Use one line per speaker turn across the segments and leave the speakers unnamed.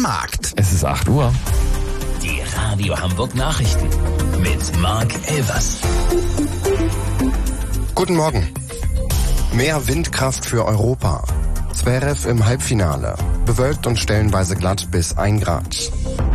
Markt.
Es ist 8 Uhr.
Die Radio Hamburg Nachrichten mit Marc Elvers.
Guten Morgen. Mehr Windkraft für Europa. Zverev im Halbfinale. Bewölkt und stellenweise glatt bis 1 Grad.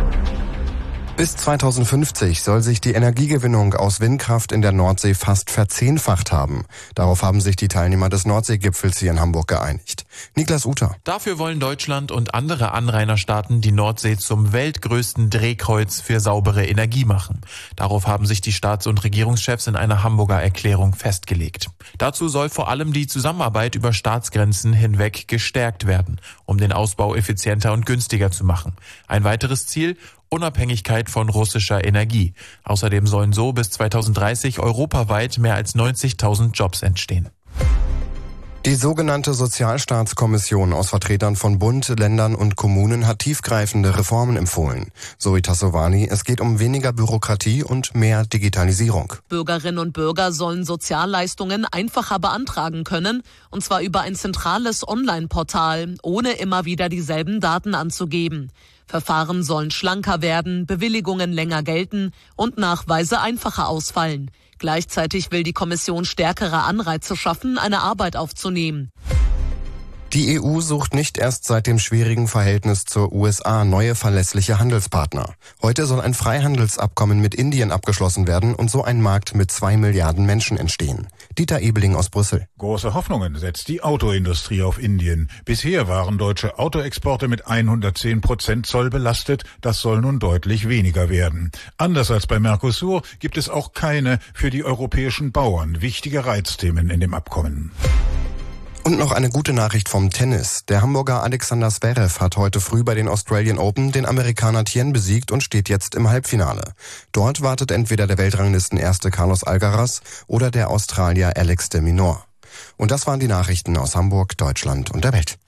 Bis 2050 soll sich die Energiegewinnung aus Windkraft in der Nordsee fast verzehnfacht haben. Darauf haben sich die Teilnehmer des Nordseegipfels hier in Hamburg geeinigt. Niklas Uter.
Dafür wollen Deutschland und andere Anrainerstaaten die Nordsee zum weltgrößten Drehkreuz für saubere Energie machen. Darauf haben sich die Staats- und Regierungschefs in einer Hamburger Erklärung festgelegt. Dazu soll vor allem die Zusammenarbeit über Staatsgrenzen hinweg gestärkt werden, um den Ausbau effizienter und günstiger zu machen. Ein weiteres Ziel: Unabhängigkeit von russischer Energie. Außerdem sollen so bis 2030 europaweit mehr als 90.000 Jobs entstehen.
Die sogenannte Sozialstaatskommission aus Vertretern von Bund, Ländern und Kommunen hat tiefgreifende Reformen empfohlen. Zoe Tassovani, es geht um weniger Bürokratie und mehr Digitalisierung.
Bürgerinnen und Bürger sollen Sozialleistungen einfacher beantragen können, und zwar über ein zentrales Online-Portal, ohne immer wieder dieselben Daten anzugeben. Verfahren sollen schlanker werden, Bewilligungen länger gelten und Nachweise einfacher ausfallen. Gleichzeitig will die Kommission stärkere Anreize schaffen, eine Arbeit aufzunehmen.
Die EU sucht nicht erst seit dem schwierigen Verhältnis zur USA neue verlässliche Handelspartner. Heute soll ein Freihandelsabkommen mit Indien abgeschlossen werden und so ein Markt mit 2 Milliarden Menschen entstehen. Dieter Ebeling aus Brüssel.
Große Hoffnungen setzt die Autoindustrie auf Indien. Bisher waren deutsche Autoexporte mit 110% Zoll belastet. Das soll nun deutlich weniger werden. Anders als bei Mercosur gibt es auch keine für die europäischen Bauern wichtige Reizthemen in dem Abkommen.
Und noch eine gute Nachricht vom Tennis. Der Hamburger Alexander Zverev hat heute früh bei den Australian Open den Amerikaner Tien besiegt und steht jetzt im Halbfinale. Dort wartet entweder der Weltranglistenerste Carlos Alcaraz oder der Australier Alex de Minaur. Und das waren die Nachrichten aus Hamburg, Deutschland und der Welt.